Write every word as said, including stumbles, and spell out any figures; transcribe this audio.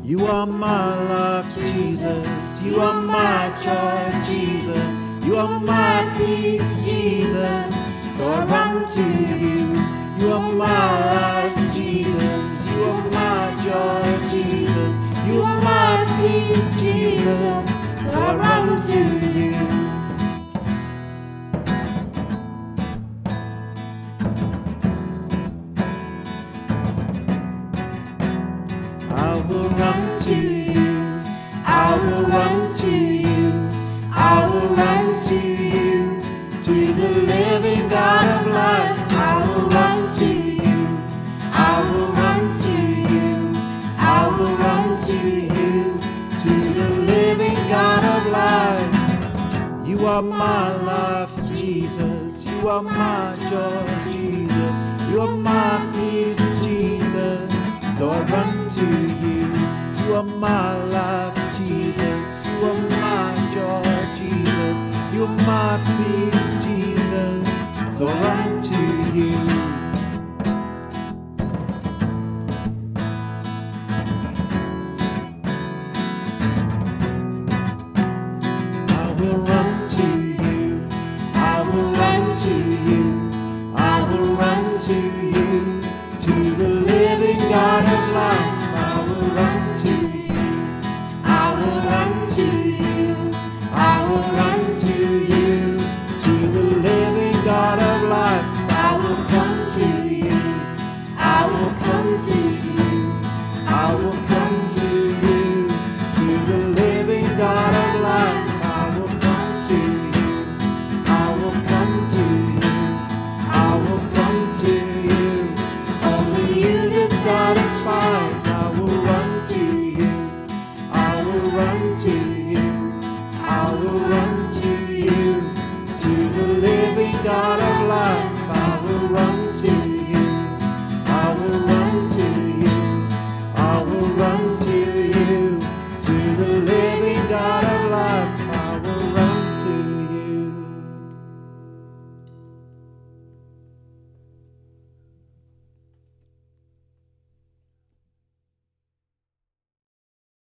You are my life, Jesus. You are my joy, Jesus. You are my peace, Jesus. So I run to you. You are my life, Jesus. You are my joy, Jesus. You are my peace, Jesus. So I run to you. I will run to you. I will run to you. I will run to you. To the living God of life. I will run to you. I will run to you. I will run to you. To the living God of life. You are my life, Jesus. You are my joy, Jesus. You are my peace, Jesus. So I run to you. You are my life, Jesus. You are my joy, Jesus. You are my peace, Jesus. So I run to you. I will run to you. I will run to you. I will run to you. To the living God of life. I will run to you. I will run to you. I will run to you. To the living God of life. I will come to you. I will come to you. I will come to you. To the living God of life. I will come to you. I will come to you. I will come to you. Only you that satisfies. I will run to you. I will run to you. I will run to you.